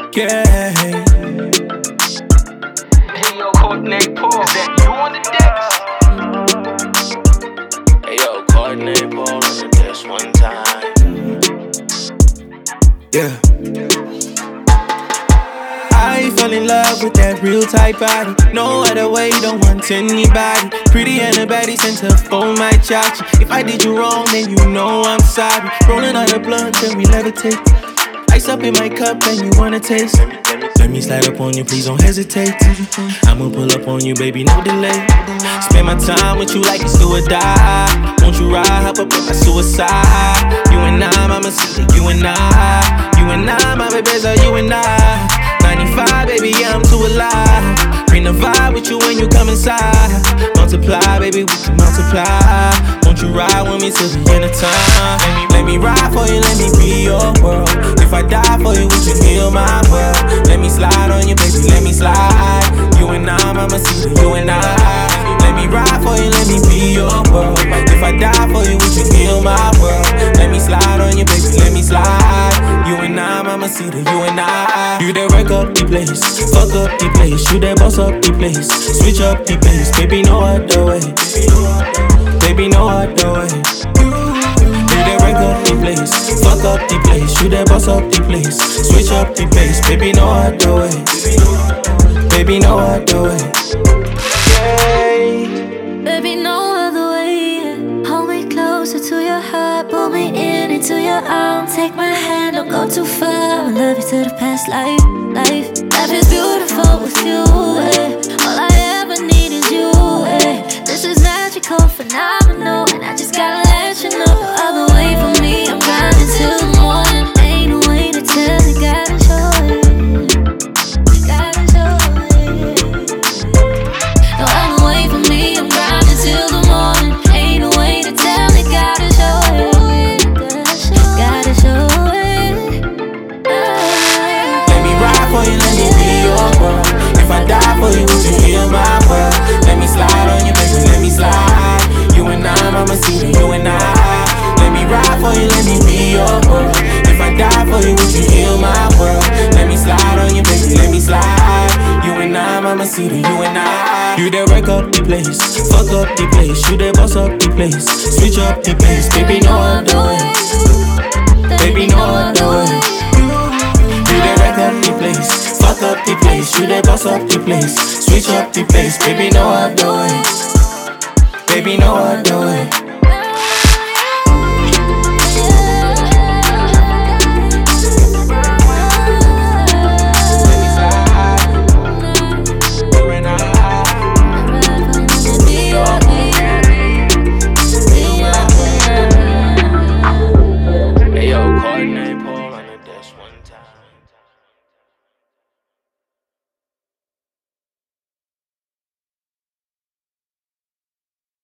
Yeah. Hey yo, coordinate Paul. Is that you on the decks? Hey yo, coordinate Paul on the desk one time. Yeah. I fell in love with that real tight body. No other way, don't want anybody. Pretty and a baddie sent her phone, my chachi. If I did you wrong, then you know I'm sorry. Rolling on the blunt, then we levitate. Ice up in my cup, and you wanna taste. Let me slide up on you, please don't hesitate. I'ma pull up on you, baby, no delay. Spend my time with you like it's do or die. Won't you ride, hop up in my suicide. You and I, mama, see that you and I. You and I, my babies are you and I. 95, baby, yeah, I'm too alive. Bring the vibe with you when you come inside. Multiply, baby, we can multiply. Won't you ride with me till the end of time? Let me ride for you, let me be your world. If I die for you, would you heal my world? Let me slide on you, baby, let me slide. You and I, mama, see you and I. Let me ride for you, let me be your world. If I die for you, would you heal my world? Let me slide on you, baby, let me slide. You and I, mama, see you and I. You that work up the place, fuck up the place. You that boss up the place, switch up the place. Baby, no other way. Baby, no other way. You that work up the place, fuck up the place. You that boss up the place, switch up the place. Baby, no other way. Baby, no other way. Baby, no other way. Hold me closer to your heart, pull me in into your arms. Take my hand, don't go too far. I love you to the past life. Life is beautiful with you. All I ever need is you. This is magical, phenomenal, and I just gotta let you know. No other way for me, I'm grinding till the morning. Ain't no way to tell me, gotta show it. Gotta show it. No other way for me, I'm grinding till the morning. Ain't no way to tell me, gotta show it. Gotta show it. Let me ride for you, let me be your world. If I die for you, would you heal my world? Let me slide on you, baby, let me slide. You and I, mama, see you and I. Let me ride for you, let me be your world. If I die for you, would you heal my world? Let me slide on you, baby, let me slide. You and I, mama, see you and I. You that work up the place, fuck up the place. You that boss up the place, switch up the place. Baby, no other way. Baby, no other way. You that work up the place, fuck up the place. You that boss up the place, switch up the place. Baby, no other way. Baby, no other way.